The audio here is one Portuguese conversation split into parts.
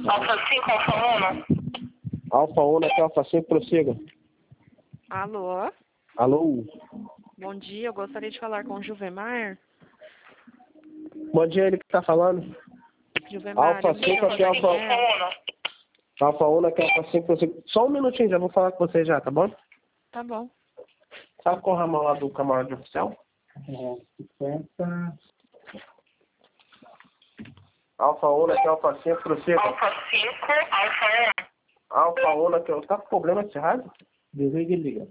Alfa 5, Alfa 1. Alfa 1 aqui, Alfa 5, prossiga. Alô? Alô? Bom dia, eu gostaria de falar com o Juvemar. Bom dia, ele que tá falando. Juvemar, Alfa 5 aqui, Alfa 1 aqui, Alfa 5, prossiga. Só um minutinho, já vou falar com você já, tá bom? Tá bom. Sabe qual o ramal lá do camarote oficial? 50. Alfa 1 aqui, Alfa 5, prossiga. Alfa 5, Alfa 1. Alfa 1 aqui, tá com problema esse rádio? Desliga e liga.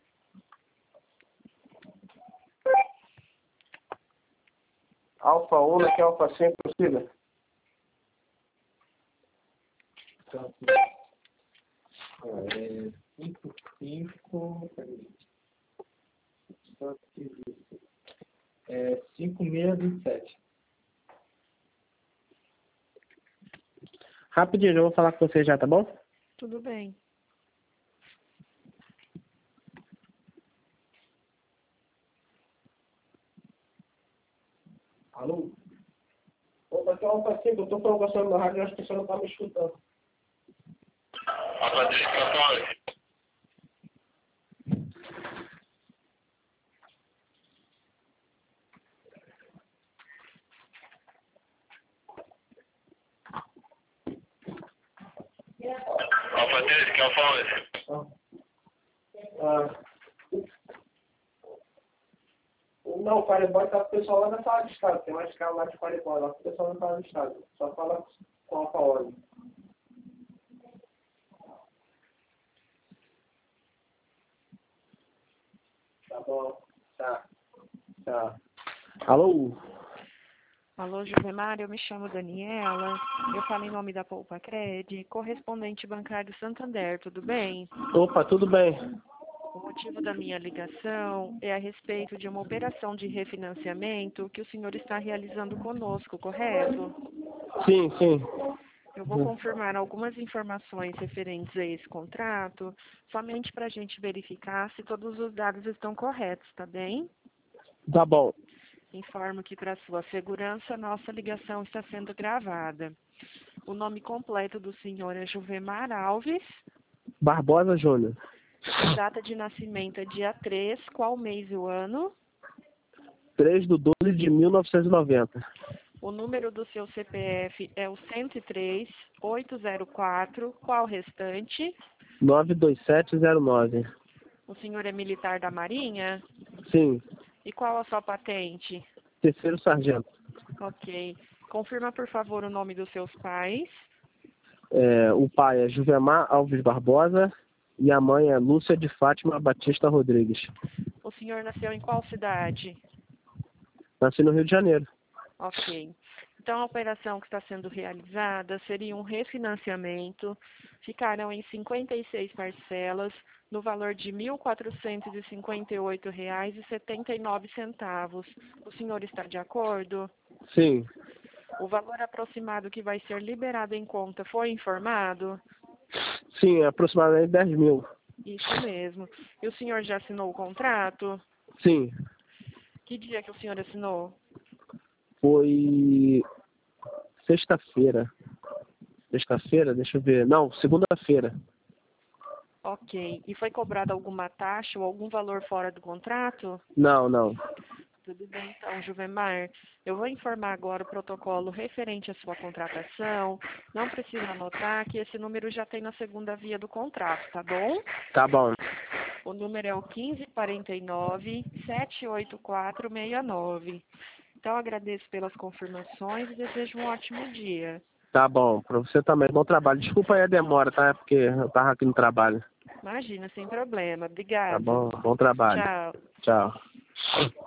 Alfa 1 aqui, Alfa 5, prossiga. É 55. Só que isso. É 5627. Rapidinho, eu vou falar com você já, tá bom? Tudo bem. Alô? Opa, aqui é o Alfa 5, eu tô falando com a senhora no rádio, eu acho que a senhora não tá me escutando. Alfa 3, Alfa 1. Alfa 3, que Alfa 11. Não, o Fireball tá com o pessoal lá na sala de estado. Tem mais carro lá de Fireball, lá com o pessoal na sala de estado. Só fala com a Alfa 11. Tá bom. Tá. Alô? Alô, Juvemar, eu me chamo Daniela. Eu falo em nome da Poupa Cred, correspondente bancário Santander, tudo bem? Opa, tudo bem? O motivo da minha ligação é a respeito de uma operação de refinanciamento que o senhor está realizando conosco, correto? Sim. Eu vou confirmar algumas informações referentes a esse contrato, somente para a gente verificar se todos os dados estão corretos, tá bem? Tá bom. Informo que, para sua segurança, nossa ligação está sendo gravada. O nome completo do senhor é Juvemar Alves. Barbosa Júnior. Data de nascimento é dia 3, qual mês e o ano? 3/12/1990. O número do seu CPF é o 103-804, qual restante? 92709. O senhor é militar da Marinha? Sim. E qual a sua patente? Terceiro sargento. Ok. Confirma, por favor, o nome dos seus pais. O pai é Juvemar Alves Barbosa e a mãe é Lúcia de Fátima Batista Rodrigues. O senhor nasceu em qual cidade? Nasci no Rio de Janeiro. Ok. Então, a operação que está sendo realizada seria um refinanciamento. Ficarão em 56 parcelas, no valor de R$ 1.458,79. O senhor está de acordo? Sim. O valor aproximado que vai ser liberado em conta foi informado? Sim, aproximadamente 10 mil. Isso mesmo. E o senhor já assinou o contrato? Sim. Que dia que o senhor assinou? Foi sexta-feira. Sexta-feira, deixa eu ver. Não, segunda-feira. Ok. E foi cobrada alguma taxa ou algum valor fora do contrato? Não. Tudo bem, então, Juvemar. Eu vou informar agora o protocolo referente à sua contratação. Não precisa anotar que esse número já tem na segunda via do contrato, tá bom? Tá bom. O número é o 1549-78469. Então, agradeço pelas confirmações e desejo um ótimo dia. Tá bom. Pra você também. Bom trabalho. Desculpa aí a demora, tá? É porque eu tava aqui no trabalho. Imagina, sem problema. Tá Obrigada. bom. Bom trabalho. Tchau. Tchau.